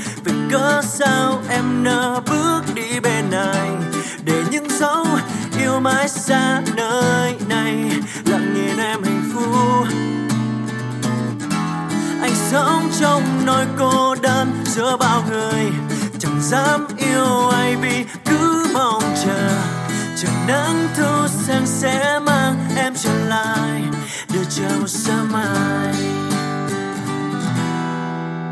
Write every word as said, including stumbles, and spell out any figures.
Vì cớ sao em nỡ bước đi bên anh, để những dấu yêu mãi xa nơi này, lặng nhìn em hạnh phúc. Anh sống trong nỗi cô đơn giữa bao người, chẳng dám yêu ai vì cứ mong chờ. Chờ nắng thu sang sẽ mang em trở lại, đưa chờ một sớm mai.